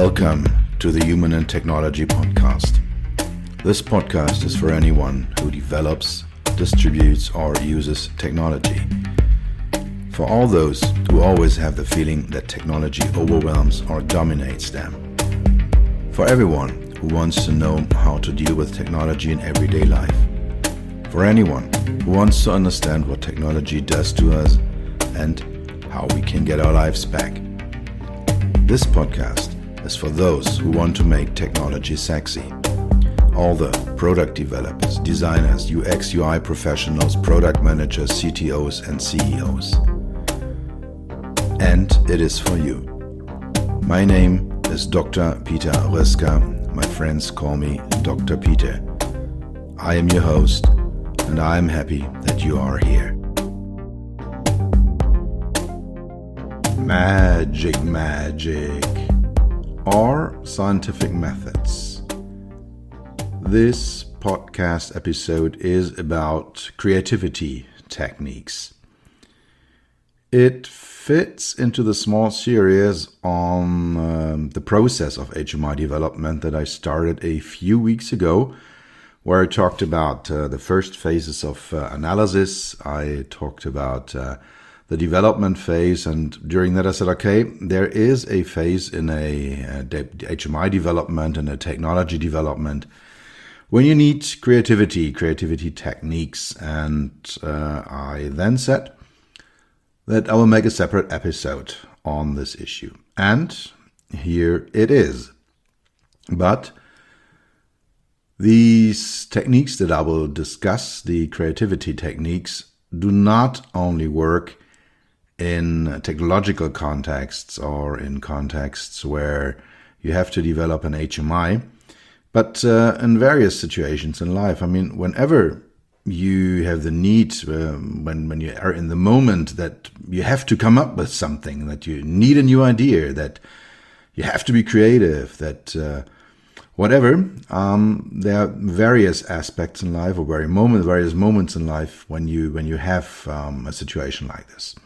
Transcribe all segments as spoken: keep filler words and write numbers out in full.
Welcome to the Human and Technology Podcast. This podcast is for anyone who develops, distributes, or uses technology. For all those who always have the feeling that technology overwhelms or dominates them. For everyone who wants to know how to deal with technology in everyday life. For anyone who wants to understand what technology does to us and how we can get our lives back. This podcast is for those who want to make technology sexy. All the product developers, designers, U X U I professionals, product managers, C T Os and C E Os. And it is for you. My name is Doctor Peter Röska. My friends call me Doctor Peter. I am your host, and I am happy that you are here. Magic, magic, or scientific methods. This podcast episode is about creativity techniques. It fits into the small series on um, the process of H M I development that I started a few weeks ago, where I talked about uh, the first phases of uh, analysis. I talked about uh, the development phase, and during that I said, okay, there is a phase in a, a H M I development and a technology development when you need creativity, creativity techniques, and uh, I then said that I will make a separate episode on this issue. And here it is. But these techniques that I will discuss, the creativity techniques, do not only work in technological contexts or in contexts where you have to develop an H M I, but uh, in various situations in life. I mean, whenever you have the need, um, when, when you are in the moment that you have to come up with something, that you need a new idea, that you have to be creative, that uh, whatever, um, there are various aspects in life or very moment, various moments in life when you when you have um, a situation like this.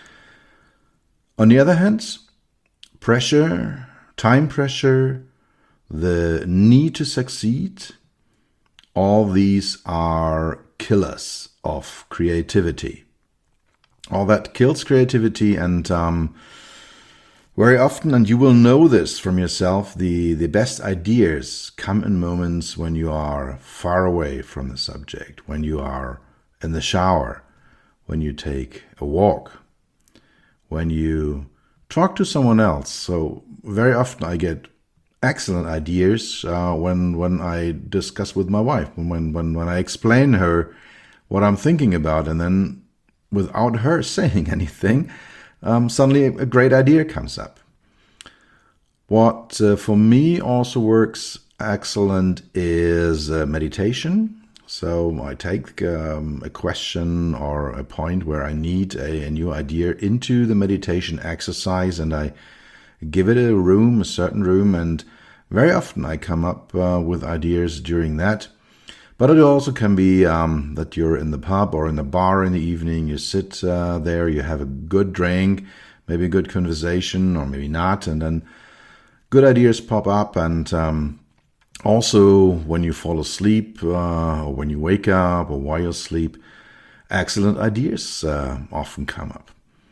On the other hand, pressure, time pressure, the need to succeed, all these are killers of creativity. All that kills creativity, and um, very often, and you will know this from yourself, the, the best ideas come in moments when you are far away from the subject, when you are in the shower, when you take a walk, when you talk to someone else. So very often I get excellent ideas uh, when when I discuss with my wife, when, when, when I explain her what I'm thinking about, and then without her saying anything, um, suddenly a great idea comes up. What uh, for me also works excellent is uh, meditation. So I take um, a question or a point where I need a, a new idea into the meditation exercise, and I give it a room, a certain room, and very often I come up uh, with ideas during that. But it also can be um, that you're in the pub or in the bar in the evening, you sit uh, there, you have a good drink, maybe a good conversation, or maybe not, and then good ideas pop up. And um, also when you fall asleep, uh, or when you wake up, or while you sleep, excellent ideas uh, often come up.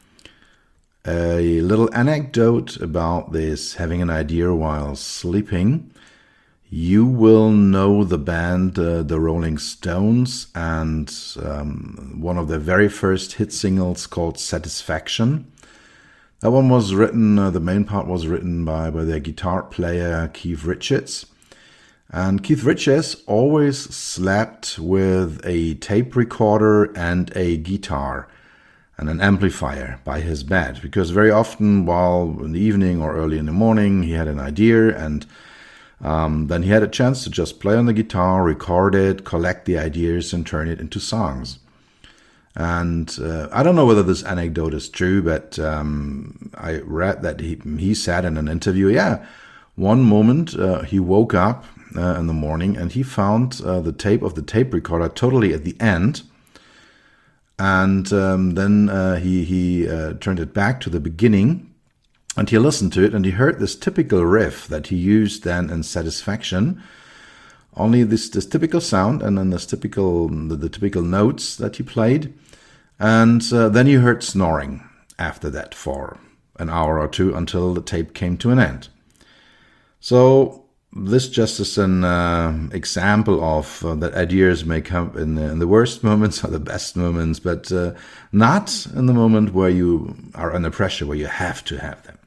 A little anecdote about this, having an idea while sleeping. You will know the band uh, The Rolling Stones, and um, one of their very first hit singles called Satisfaction. That one was written, uh, the main part was written by, by their guitar player Keith Richards. And Keith Richards always slept with a tape recorder and a guitar and an amplifier by his bed, because very often while in the evening or early in the morning he had an idea, and um, then he had a chance to just play on the guitar, record it, collect the ideas and turn it into songs. And uh, I don't know whether this anecdote is true, but um, I read that he, he said in an interview, yeah, one moment uh, he woke up uh, in the morning and he found uh, the tape of the tape recorder totally at the end. And um, then uh, he, he uh, turned it back to the beginning, And he listened to it, and he heard this typical riff that he used then in Satisfaction. Only this, this typical sound, and then this typical the, the typical notes that he played. And uh, then he heard snoring after that for an hour or two until the tape came to an end. So this just is an uh, example of uh, that ideas may come in the, in the worst moments or the best moments, but uh, not in the moment where you are under pressure, where you have to have them.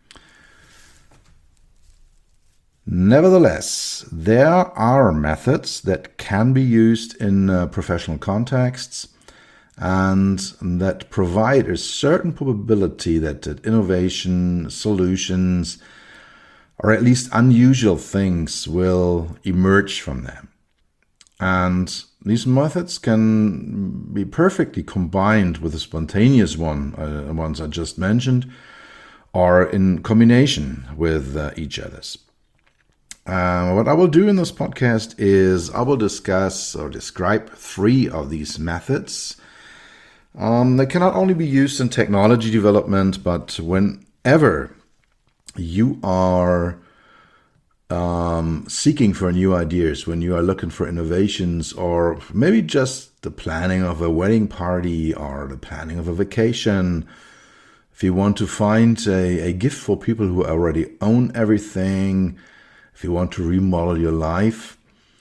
Nevertheless, there are methods that can be used in uh, professional contexts and that provide a certain probability that, that innovation, solutions, or at least unusual things will emerge from them. And these methods can be perfectly combined with the spontaneous one, uh, ones I just mentioned, or in combination with uh, each other's. Uh, what I will do in this podcast is I will discuss or describe three of these methods. Um, they cannot only be used in technology development, but whenever you are um, seeking for new ideas, when you are looking for innovations, or maybe just the planning of a wedding party or the planning of a vacation, if you want to find a, a gift for people who already own everything, if you want to remodel your life,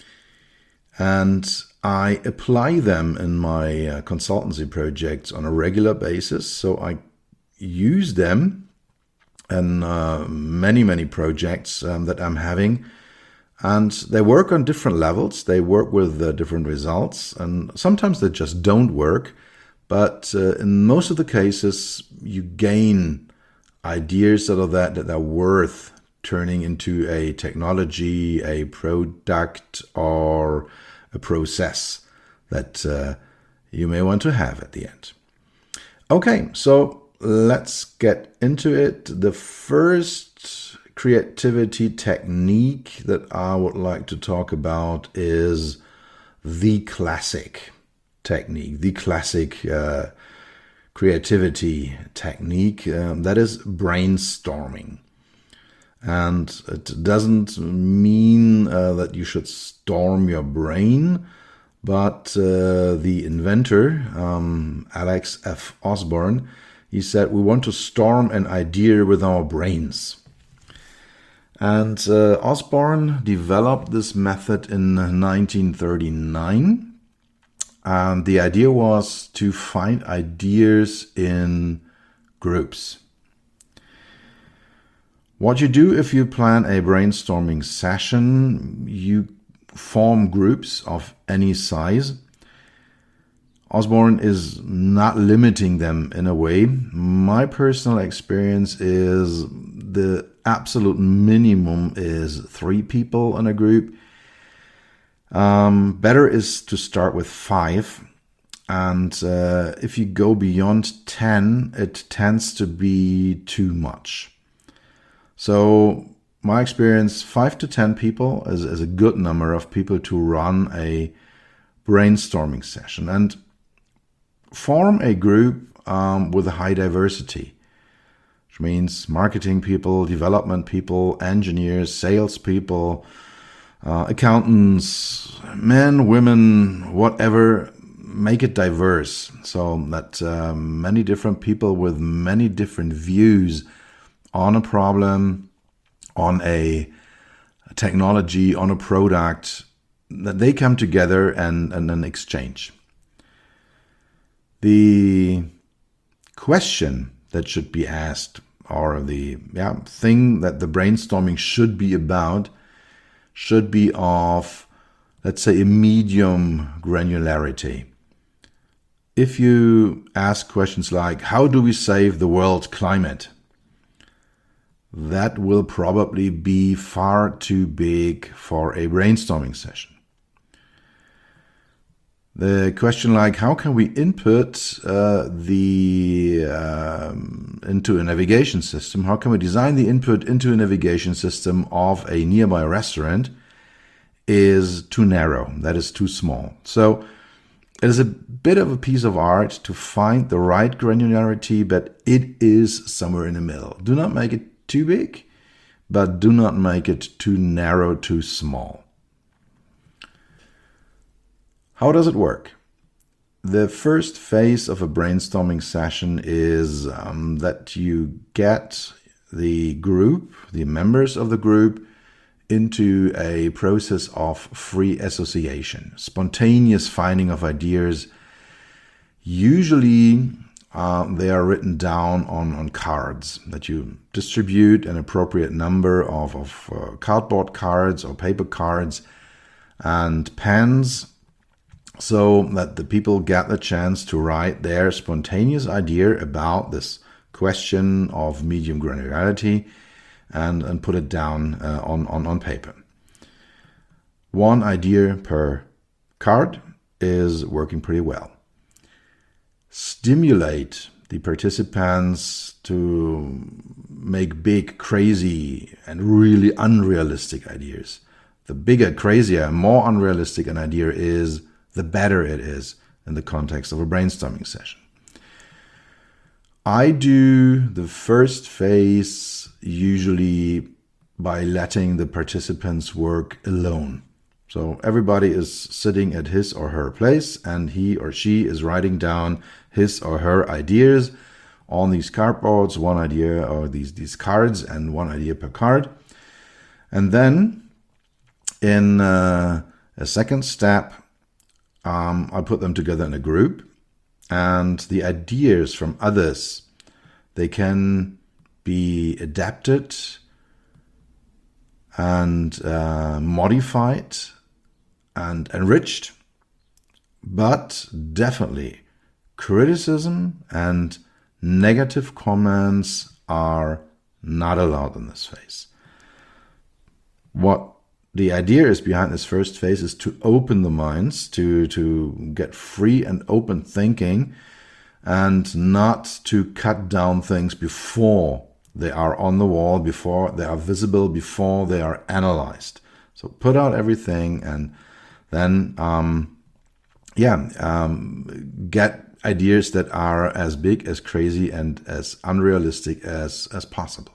and I apply them in my uh, consultancy projects on a regular basis. So I use them in uh, many, many projects um, that I'm having. And they work on different levels. They work with uh, different results. And sometimes they just don't work. But uh, in most of the cases, you gain ideas out of that that are worth turning into a technology, a product, or a process that uh, you may want to have at the end. Okay, so let's get into it. The first creativity technique that I would like to talk about is the classic technique, the classic uh, creativity technique, um, that is brainstorming. And it doesn't mean uh, that you should storm your brain, but uh, the inventor, um, Alex F. Osborne, he said, we want to storm an idea with our brains. And uh, Osborne developed this method in nineteen thirty-nine. And the idea was to find ideas in groups. What you do if you plan a brainstorming session, you form groups of any size. Osborne is not limiting them in a way. My personal experience is the absolute minimum is three people in a group. Um, better is to start with five. And uh, if you go beyond ten, it tends to be too much. So my experience, five to ten people is, is a good number of people to run a brainstorming session and form a group um, with a high diversity, which means marketing people, development people, engineers, sales people, uh, accountants, men, women, whatever. Make it diverse so that uh, many different people with many different views on a problem, on a technology, on a product, that they come together and, and then exchange. The question that should be asked, or the yeah, thing that the brainstorming should be about, should be of, let's say, a medium granularity. If you ask questions like, how do we save the world climate? That will probably be far too big for a brainstorming session. The question like, how can we input uh, the um, into a navigation system? How can we design the input into a navigation system of a nearby restaurant is too narrow. That is too small. So it is a bit of a piece of art to find the right granularity, but it is somewhere in the middle. Do not make it too big, but do not make it too narrow, too small. How does it work? The first phase of a brainstorming session is um, that you get the group, the members of the group, into a process of free association, spontaneous finding of ideas. Usually uh, they are written down on, on cards that you distribute an appropriate number of, of uh, cardboard cards or paper cards and pens, so that the people get the chance to write their spontaneous idea about this question of medium granularity and, and put it down uh, on, on, on paper. One idea per card is working pretty well. Stimulate the participants to make big, crazy, and really unrealistic ideas. The bigger, crazier, more unrealistic an idea is, the better it is in the context of a brainstorming session. I do the first phase usually by letting the participants work alone. So everybody is sitting at his or her place and he or she is writing down his or her ideas on these cardboards, one idea or these, these cards and one idea per card. And then in uh, a second step, Um, I put them together in a group, and the ideas from others, they can be adapted and uh, modified and enriched, but definitely criticism and negative comments are not allowed in this phase. What the idea is behind this first phase is to open the minds, to, to get free and open thinking, and not to cut down things before they are on the wall, before they are visible, before they are analyzed. So put out everything and then, um, yeah, um, get ideas that are as big, as crazy, and as unrealistic as, as possible.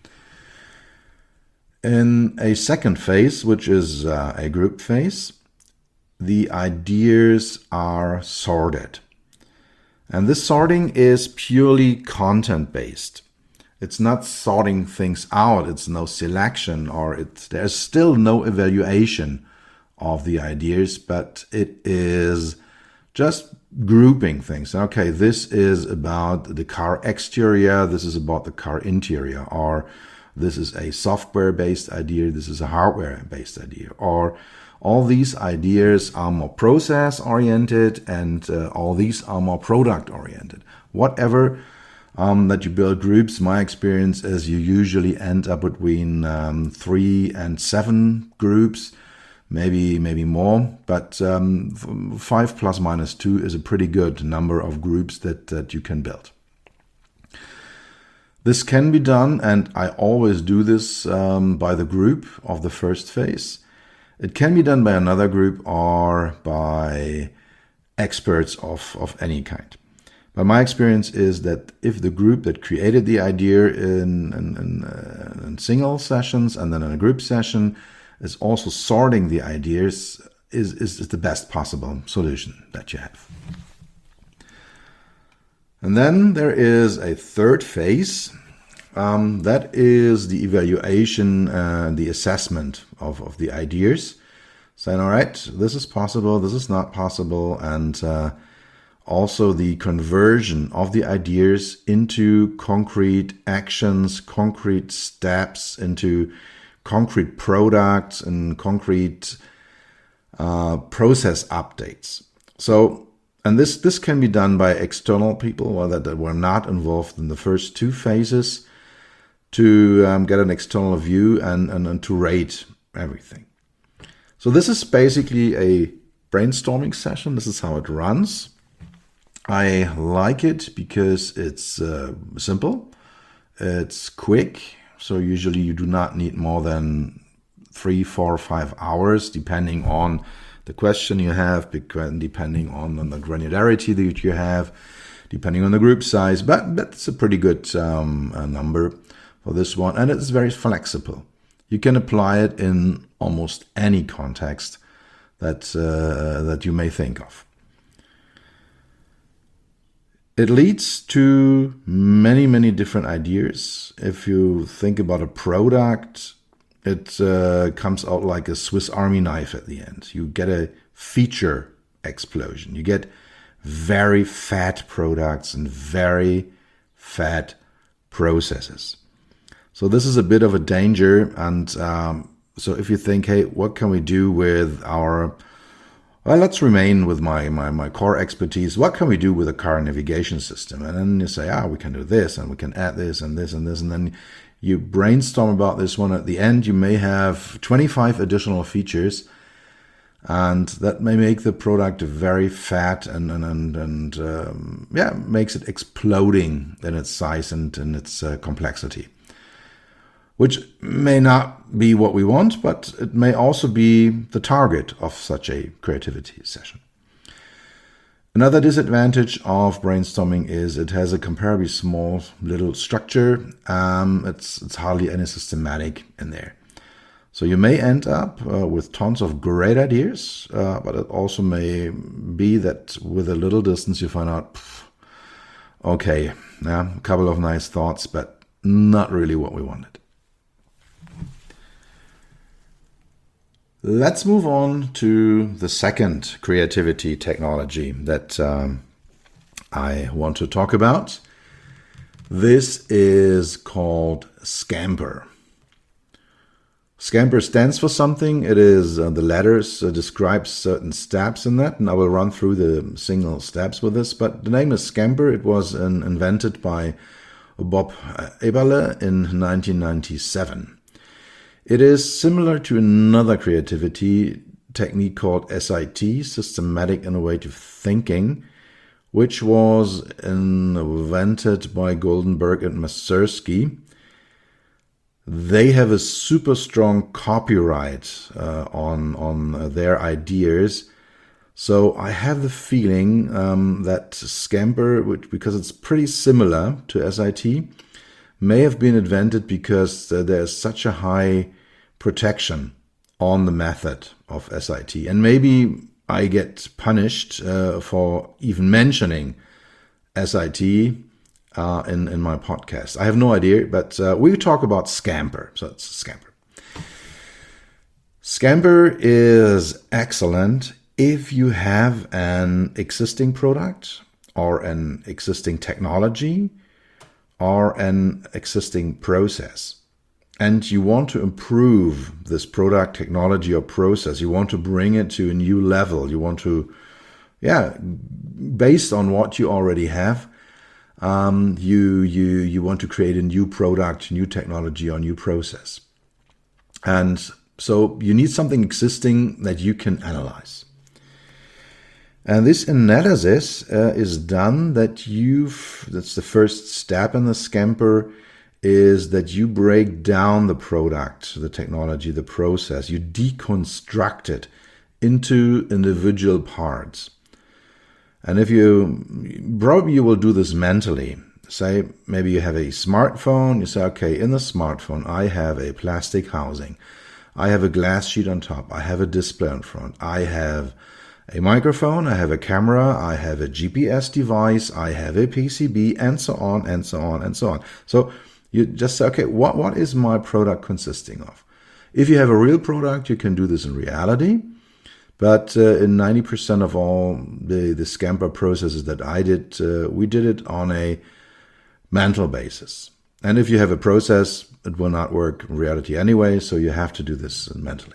In a second phase, which is uh, a group phase, the ideas are sorted. And this sorting is purely content-based. It's not sorting things out, it's no selection, or it's, there's still no evaluation of the ideas, but it is just grouping things. Okay, this is about the car exterior, this is about the car interior, or this is a software-based idea, this is a hardware-based idea, or all these ideas are more process-oriented and uh, all these are more product-oriented. Whatever um, that you build groups, my experience is you usually end up between um, three and seven groups, maybe maybe more, but um, five plus minus two is a pretty good number of groups that, that you can build. This can be done, and I always do this um, by the group of the first phase. It can be done by another group or by experts of, of any kind. But my experience is that if the group that created the idea in, in, in, uh, in single sessions and then in a group session is also sorting the ideas, is, is, is the best possible solution that you have. And then there is a third phase. Um, that is the evaluation and the assessment of, of the ideas. Saying, all right, this is possible, this is not possible, and uh, also the conversion of the ideas into concrete actions, concrete steps, into concrete products and concrete uh, process updates. So, and this, this can be done by external people or that, that were not involved in the first two phases to um, get an external view and, and, and to rate everything. So this is basically a brainstorming session. This is how it runs. I like it because it's uh, simple, it's quick. So usually you do not need more than three, four, five hours, depending on the question you have, depending on, on the granularity that you have, depending on the group size. But that's a pretty good um, uh, number for this one, and it's very flexible. You can apply it in almost any context that uh, that you may think of. It leads to many, many different ideas. If you think about a product, it uh, comes out like a Swiss Army knife at the end. You get a feature explosion. You get very fat products and very fat processes. So this is a bit of a danger. And um, so if you think, hey, what can we do with our, well, let's remain with my, my, my core expertise. What can we do with a car navigation system? And then you say, ah, we can do this, and we can add this and this and this. And then you brainstorm about this one. At the end, you may have twenty-five additional features, and that may make the product very fat and, and, and, and um, yeah, makes it exploding in its size and in its uh, complexity, which may not be what we want, but it may also be the target of such a creativity session. Another disadvantage of brainstorming is it has a comparably small little structure. Um, it's, it's hardly any systematic in there. So you may end up uh, with tons of great ideas, uh, but it also may be that with a little distance you find out, pff, okay, yeah, a couple of nice thoughts, but not really what we wanted. Let's move on to the second creativity technology that um, I want to talk about. This is called Scamper. Scamper stands for something. It is uh, the letters uh, describes certain steps in that, and I will run through the single steps with this. But the name is Scamper. It was an, invented by Bob Eberle in nineteen ninety-seven. It is similar to another creativity technique called S I T, Systematic Innovative Thinking, which was invented by Goldenberg and Mazursky. They have a super strong copyright uh, on, on their ideas. So I have the feeling um, that Scamper, which, because it's pretty similar to S I T, may have been invented because uh, there's such a high protection on the method of S I T. And maybe I get punished uh, for even mentioning S I T uh, in, in my podcast. I have no idea, but uh, we talk about Scamper. So it's Scamper. Scamper is excellent if you have an existing product or an existing technology or an existing process, and you want to improve this product, technology, or process. You want to bring it to a new level. You want to, yeah, based on what you already have, um, you you you want to create a new product, new technology, or new process. And so you need something existing that you can analyze. And this analysis uh, is done that you've, that's the first step in the Scamper, is that you break down the product, the technology, the process. You deconstruct it into individual parts. And if you, probably you will do this mentally. Say, maybe you have a smartphone. You say, okay, in the smartphone, I have a plastic housing. I have a glass sheet on top. I have a display in front. I have a microphone, I have a camera, I have a G P S device, I have a P C B, and so on, and so on, and so on. So you just say, okay, what, what is my product consisting of? If you have a real product, you can do this in reality. But uh, in ninety percent of all the, the Scamper processes that I did, uh, we did it on a mental basis. And if you have a process, it will not work in reality anyway, so you have to do this mentally.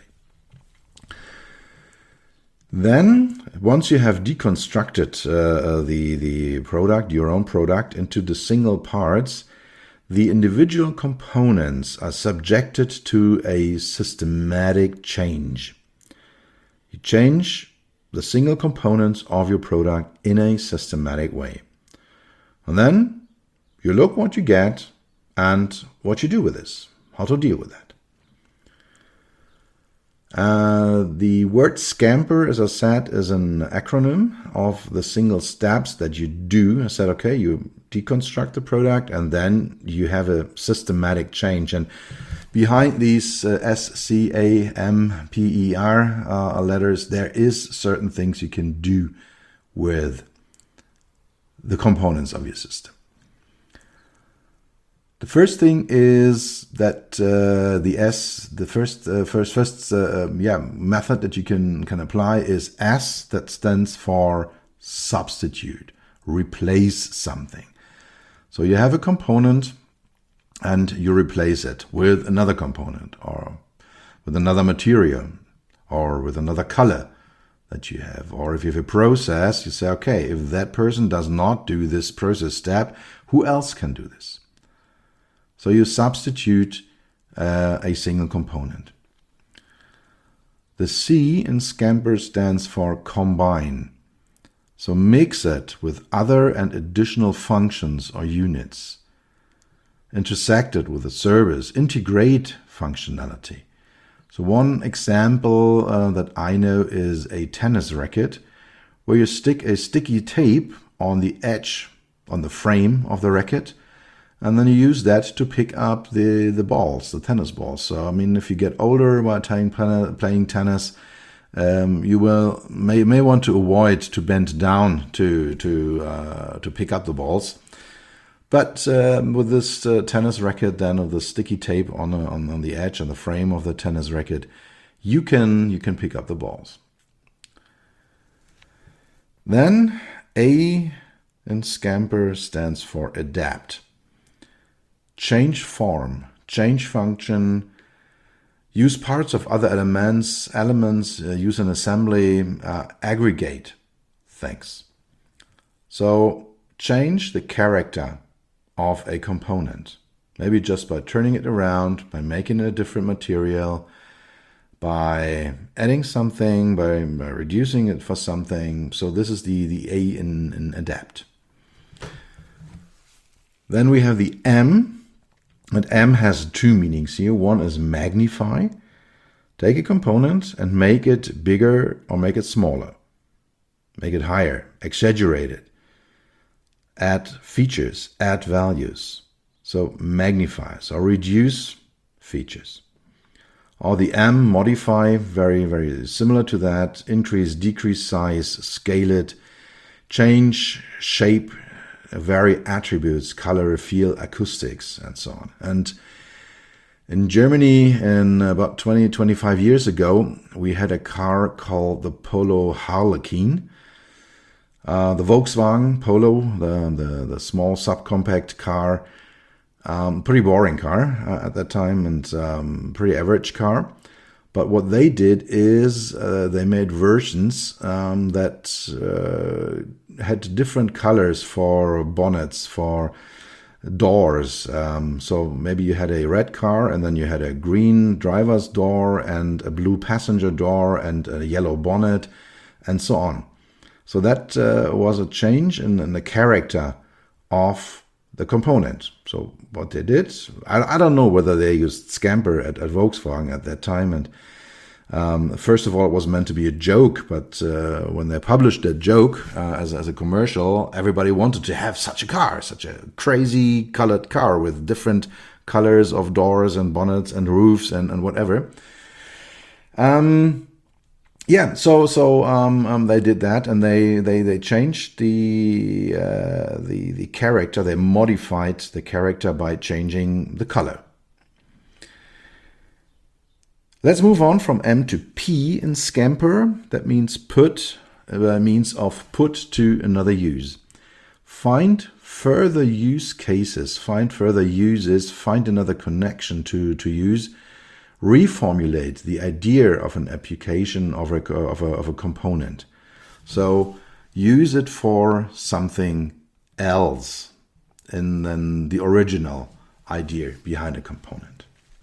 Then, once you have deconstructed uh, the, the product, your own product, into the single parts, the individual components are subjected to a systematic change. You change the single components of your product in a systematic way. And then you look what you get and what you do with this, how to deal with that. Uh, the word scamper, as I said, is an acronym of the single steps that you do. I said, okay, you deconstruct the product and then you have a systematic change. And behind these uh, S, C, A, M, P, E, R uh, letters, there is certain things you can do with the components of your system. The first thing is that uh, the S, the first uh, first first uh, yeah method that you can can apply is S, that stands for substitute, replace something. So you have a component and you replace it with another component or with another material or with another color that you have. Or if you have a process, you say, okay, if that person does not do this process step, who else can do this? So you substitute uh, a single component. The C in Scamper stands for combine. So mix it with other and additional functions or units. Intersect it with a service. Integrate functionality. So one example uh, that I know is a tennis racket where you stick a sticky tape on the edge, on the frame of the racket, and then you use that to pick up the, the balls, the tennis balls. So, I mean, if you get older while playing, playing tennis, um, you will may, may want to avoid to bend down to, to, uh, to pick up the balls. But um, with this uh, tennis racket, then, of the sticky tape on, uh, on on the edge and the frame of the tennis racket, you can you can pick up the balls. Then A in Scamper stands for adapt. Change form, change function, use parts of other elements, elements, uh, use an assembly, uh, aggregate things. So change the character of a component, maybe just by turning it around, by making it a different material, by adding something, by, by reducing it for something. So this is the, the A in, in adapt. Then we have the M. And M has two meanings here. One is magnify. Take a component and make it bigger or make it smaller. Make it higher, exaggerate it. Add features, add values. So magnify, so reduce features. Or the M, modify, very, very similar to that. Increase, decrease size, scale it, change shape, vary attributes, color, feel, acoustics, and so on. And in Germany, in about twenty, twenty-five years ago, we had a car called the Polo Harlequin. Uh, the Volkswagen Polo, the, the, the small subcompact car, um, pretty boring car uh, at that time, and um, pretty average car. But what they did is uh, they made versions um, that uh, had different colors for bonnets, for doors. Um, so maybe you had a red car and then you had a green driver's door and a blue passenger door and a yellow bonnet and so on. So that uh, was a change in, in the character of the component. So what they did, I, I don't know whether they used Scamper at, at Volkswagen at that time. And um, first of all, it was meant to be a joke, but uh, when they published that joke uh, as, as a commercial, everybody wanted to have such a car, such a crazy colored car with different colors of doors and bonnets and roofs and, and whatever. Um, yeah, so so um, um, they did that, and they they they changed the uh, the the character. They modified the character by changing the color. Let's move on from M to P in Scamper. That means put, uh, means of put to another use. Find further use cases, find further uses, find another connection to, to use. Reformulate the idea of an application of a, of, a, of a component. So use it for something else and then the original idea behind a component.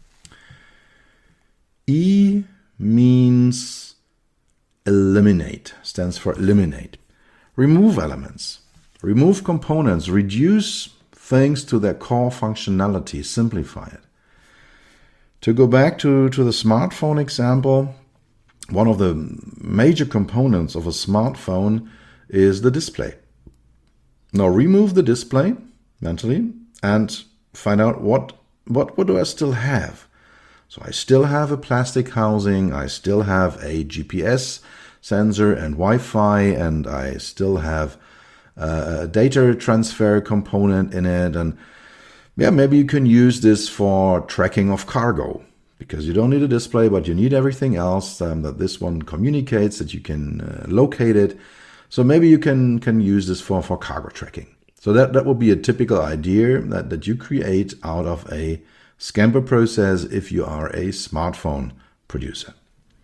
E means eliminate, stands for eliminate. Remove elements, remove components, reduce things to their core functionality, simplify it. To go back to, to the smartphone example, one of the major components of a smartphone is the display. Now remove the display mentally and find out what, what, what do I still have? So I still have a plastic housing, I still have a G P S sensor and Wi-Fi, and I still have a data transfer component in it. And yeah, maybe you can use this for tracking of cargo, because you don't need a display, but you need everything else um, that this one communicates, that you can uh, locate it. So maybe you can, can use this for, for cargo tracking. So that, that would be a typical idea that, that you create out of a Scamper process if you are a smartphone producer.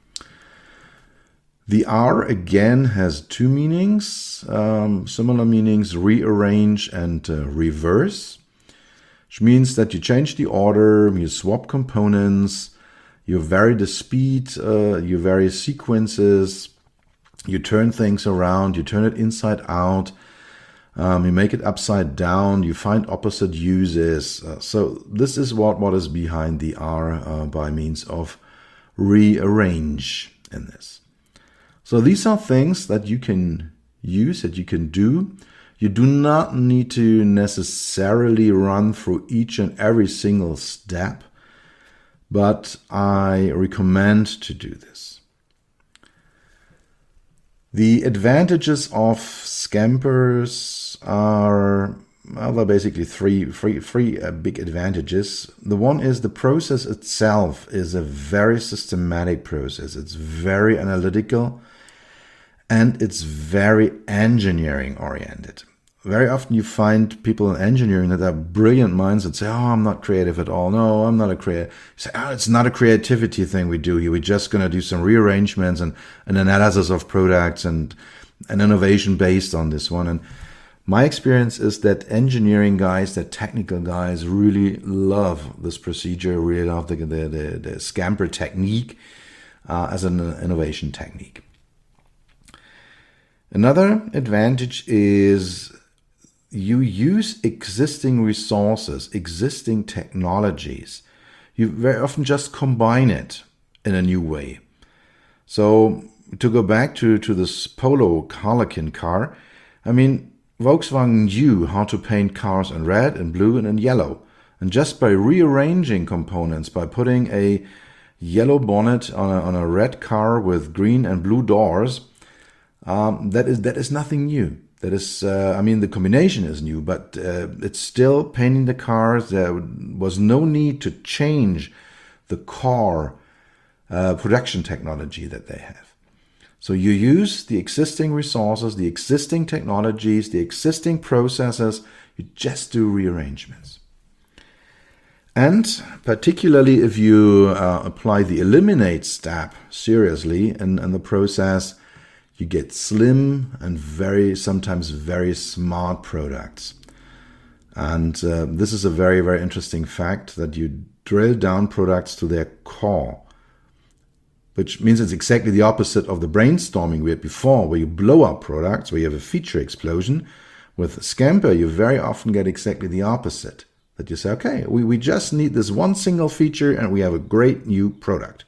The R again has two meanings, um, similar meanings, rearrange and uh, reverse, which means that you change the order, you swap components, you vary the speed, uh, you vary sequences, you turn things around, you turn it inside out, um, you make it upside down, you find opposite uses. Uh, so this is what, what is behind the R uh, by means of rearrange in this. So these are things that you can use, that you can do. You do not need to necessarily run through each and every single step, but I recommend to do this. The advantages of Scampers are, well, there are basically three, three, three uh, big advantages. The one is the process itself is a very systematic process. It's very analytical and it's very engineering oriented. Very often you find people in engineering that are brilliant minds that say, oh, I'm not creative at all. No, I'm not a creative. You say, oh, it's not a creativity thing we do here. We're just going to do some rearrangements and an analysis of products and an innovation based on this one. And my experience is that engineering guys, that technical guys really love this procedure, really love the, the, the, the Scamper technique uh, as an innovation technique. Another advantage is you use existing resources, existing technologies. You very often just combine it in a new way. So to go back to, to this Polo Harlequin car, I mean, Volkswagen knew how to paint cars in red and blue and in yellow. And just by rearranging components, by putting a yellow bonnet on a, on a red car with green and blue doors, Um, that is that is nothing new. That is, uh, I mean, the combination is new, but uh, it's still painting the cars. There was no need to change the car uh, production technology that they have. So you use the existing resources, the existing technologies, the existing processes. You just do rearrangements. And particularly if you uh, apply the eliminate step seriously in, in the process, you get slim and very, sometimes very smart products. And uh, this is a very, very interesting fact that you drill down products to their core, which means it's exactly the opposite of the brainstorming we had before, where you blow up products, where you have a feature explosion. With Scamper, you very often get exactly the opposite, that you say, okay, we, we just need this one single feature and we have a great new product.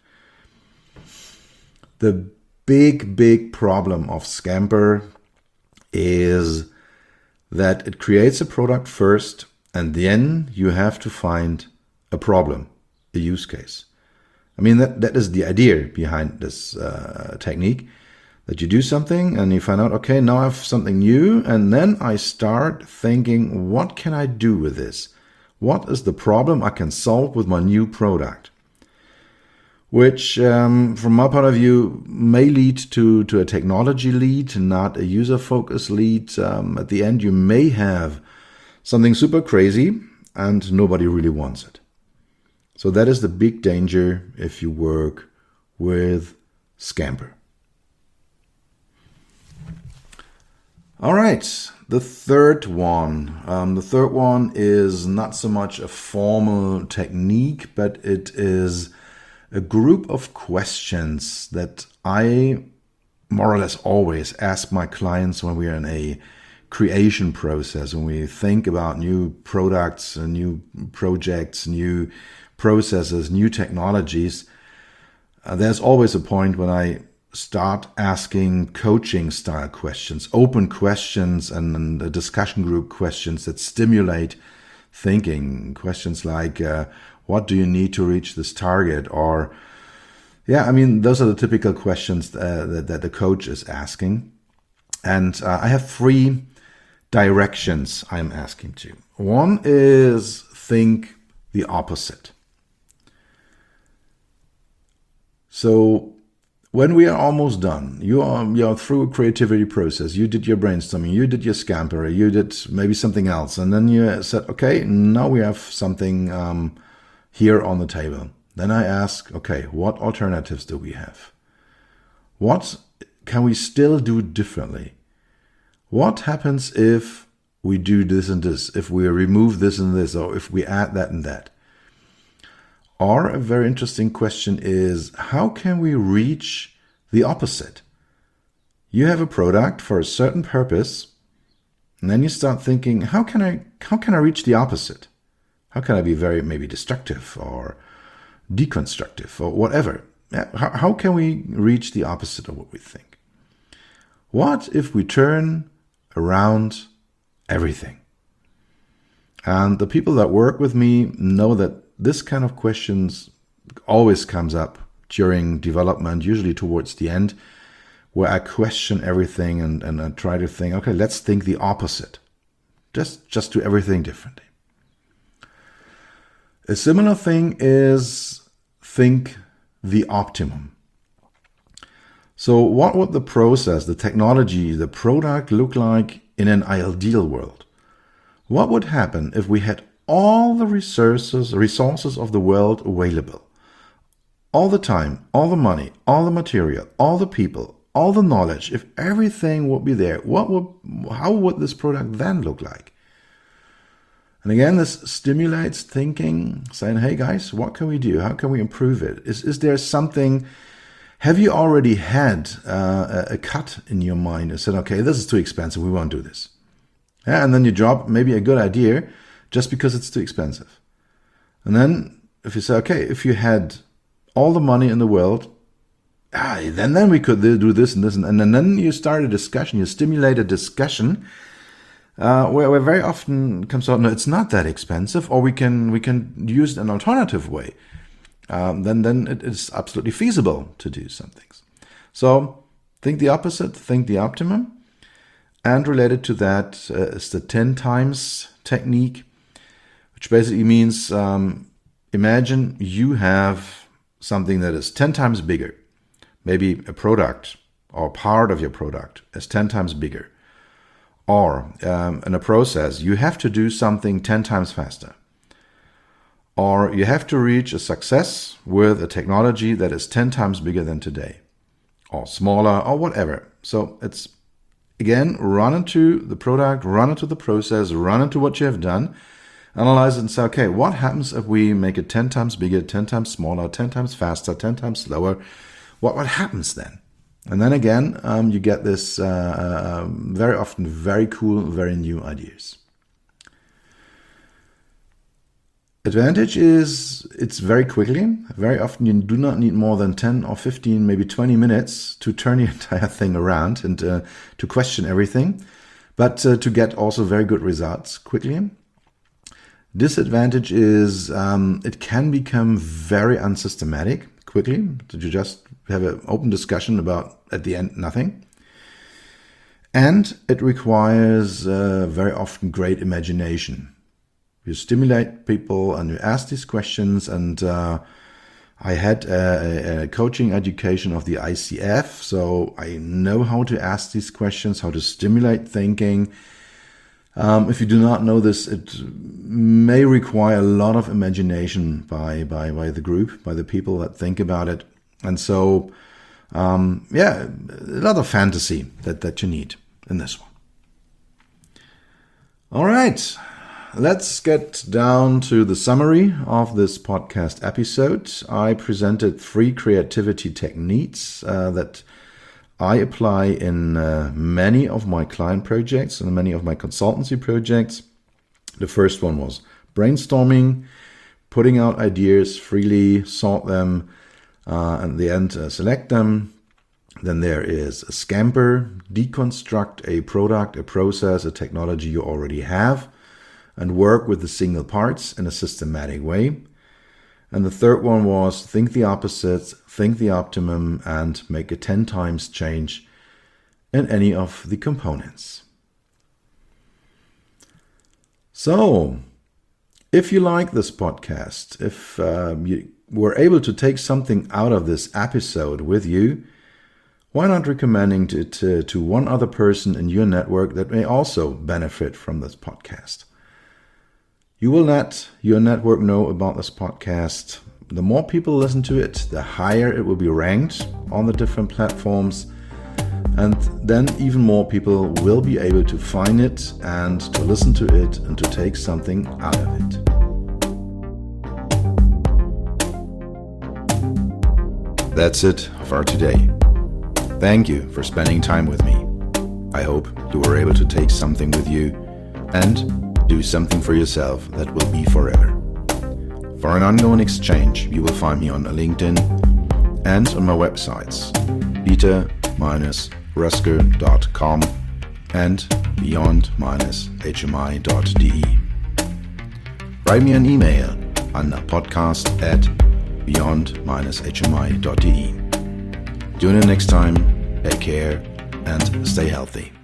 The big, big problem of Scamper is that it creates a product first and then you have to find a problem, a use case. I mean, that, that is the idea behind this uh, technique, that you do something and you find out, okay, now I have something new, and then I start thinking, what can I do with this? What is the problem I can solve with my new product? Which, um, from my point of view, may lead to, to a technology lead, not a user-focused lead. Um, at the end, you may have something super crazy and nobody really wants it. So that is the big danger if you work with Scamper. All right, the third one. Um, the third one is not so much a formal technique, but it is a group of questions that I more or less always ask my clients when we are in a creation process, when we think about new products, new projects, new processes, new technologies. Uh, there's always a point when I start asking coaching style questions, open questions and, and discussion group questions that stimulate thinking. Questions like, uh, what do you need to reach this target? Or, yeah, I mean, those are the typical questions uh, that, that the coach is asking. And uh, I have three directions I'm asking to. One is think the opposite. So when we are almost done, you are, you are through a creativity process, you did your brainstorming, you did your Scamper, you did maybe something else, and then you said, okay, now we have something um, here on the table. Then I ask, okay, what alternatives do we have? What can we still do differently? What happens if we do this and this, if we remove this and this, or if we add that and that? Or a very interesting question is, how can we reach the opposite? You have a product for a certain purpose, and then you start thinking, how can I, how can I reach the opposite? How can I be very maybe destructive or deconstructive or whatever? How, how can we reach the opposite of what we think? What if we turn around everything? And the people that work with me know that this kind of questions always comes up during development, usually towards the end, where I question everything and, and I try to think, okay, let's think the opposite. Just, just do everything differently. A similar thing is think the optimum. So what would the process, the technology, the product look like in an ideal world? What would happen if we had all the resources, resources of the world available? All the time, all the money, all the material, all the people, all the knowledge. If everything would be there, what would, how would this product then look like? And again, this stimulates thinking, saying, hey guys, what can we do? How can we improve it? Is, is there something, have you already had uh, a cut in your mind and said, okay, this is too expensive, we won't do this. Yeah, and then you drop maybe a good idea just because it's too expensive. And then if you say, okay, if you had all the money in the world, ah, then, then we could do this and this. And, and then you start a discussion, you stimulate a discussion uh, where, where very often comes out, no, it's not that expensive, or we can we can use an alternative way. Um, then, then it is absolutely feasible to do some things. So think the opposite, think the optimum. And related to that uh, is the ten times technique, which basically means um, imagine you have something that is ten times bigger. Maybe a product or part of your product is ten times bigger. Or um, in a process, you have to do something ten times faster. Or you have to reach a success with a technology that is ten times bigger than today. Or smaller, or whatever. So it's, again, run into the product, run into the process, run into what you have done, analyze it and say, okay, what happens if we make it ten times bigger, ten times smaller, ten times faster, ten times slower? What, what happens then? And then again, um, you get this uh, uh, very often very cool, very new ideas. Advantage is it's very quickly. Very often you do not need more than ten or fifteen, maybe twenty minutes to turn the entire thing around and uh, to question everything, but uh, to get also very good results quickly. Disadvantage is um, it can become very unsystematic quickly. Did you just have an open discussion about, at the end, nothing? And it requires uh, very often great imagination. You stimulate people and you ask these questions. And uh, I had a, a coaching education of the I C F, so I know how to ask these questions, how to stimulate thinking. Um, if you do not know this, it may require a lot of imagination by, by, by the group, by the people that think about it. And so, um, yeah, a lot of fantasy that, that you need in this one. All right, let's get down to the summary of this podcast episode. I presented three creativity techniques uh, that I apply in uh, many of my client projects and many of my consultancy projects. The first one was brainstorming, putting out ideas freely, sort them, Uh, at the end, uh, select them. Then there is a Scamper, deconstruct a product, a process, a technology you already have, and work with the single parts in a systematic way. And the third one was think the opposite, think the optimum, and make a ten times change in any of the components. So, if you like this podcast, if um, you were able to take something out of this episode with you, why not recommending it to, to one other person in your network that may also benefit from this podcast? You will let your network know about this podcast. The more people listen to it, the higher it will be ranked on the different platforms. And then even more people will be able to find it and to listen to it and to take something out of it. That's it for today. Thank you for spending time with me. I hope you were able to take something with you and do something for yourself that will be forever. For an ongoing exchange, you will find me on LinkedIn and on my websites, peter dash rusker dot com and beyond dash h m i dot d e. Write me an email on podcast at beyond dash h m i dot d e. Tune in next time, take care, and stay healthy.